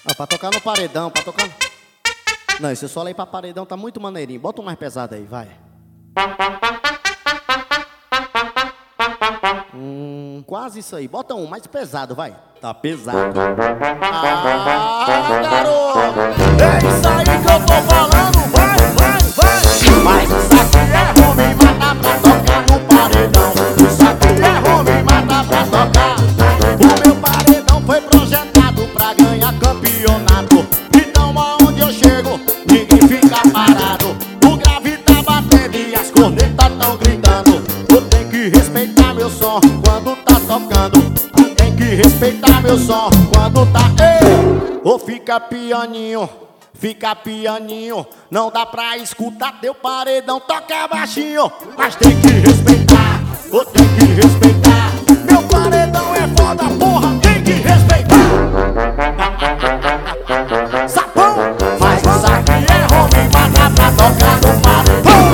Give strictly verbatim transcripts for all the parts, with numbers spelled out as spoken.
Ah, pra tocar no paredão, pra tocar... Não, esse solo aí pra paredão tá muito maneirinho. Bota um mais pesado aí, vai. Hum, quase isso aí. Bota um mais pesado, vai. Tá pesado. Ah, garoto! É isso aí que eu tô falando. Vai, vai, vai. Mas isso aqui é home, mata pra tocar no paredão. Isso aqui é home, mata pra tocar. O meu paredão foi projetado pra ganhar campeonato. Então aonde eu chego, ninguém fica parado. O grave tá batendo e as cornetas tão gritando. Tu tem que respeitar meu som quando tá tocando. Tu tem que respeitar meu som quando tá... Ei! Ou fica pianinho, fica pianinho. Não dá pra escutar teu paredão, toca baixinho. Mas tem que respeitar, ou tem que respeitar. Meu paredão é foda, porra, tem que respeitar. Sapão, mas isso aqui é home, mata pra tocar no paredão.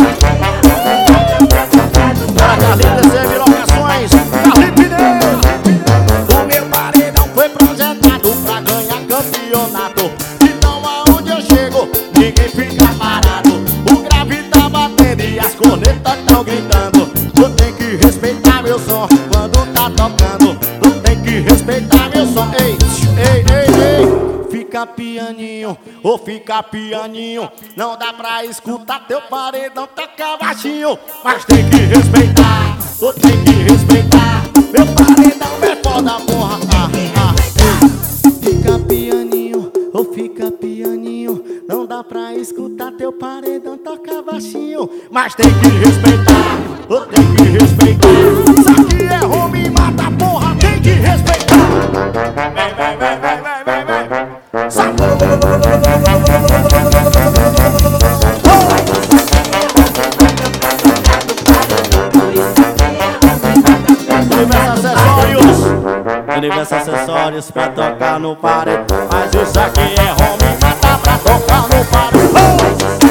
Bora, Carlinhos, desenho locações, Carlinhos Pneu. O meu paredão foi projetado pra ganhar campeonato. Então aonde eu chego, ninguém fica parado. O grave tá batendo e as cornetas tão gritando. Tu tem que respeitar meu som quando tá tocando. Tu tem que respeitar meu som. Ei, ei, ei, ei. Fica pianinho, ou fica pianinho. Não dá pra escutar teu paredão, toca baixinho. Mas tem que respeitar, ou tem que respeitar. Meu paredão é foda, porra. Ah, ah, ei. Fica pianinho, ou fica pianinho. Não dá pra escutar teu paredão, toca baixinho. Mas tem que respeitar, ou tem que respeitar. Isso aqui é home, mata, porra, tem que respeitar. Vem, vem, vem, vem, vem, vem, vem. Universo Acessórios, Universo Acessórios pra tocar no paredão. Mas isso aqui é home, mata pra tocar no paredão.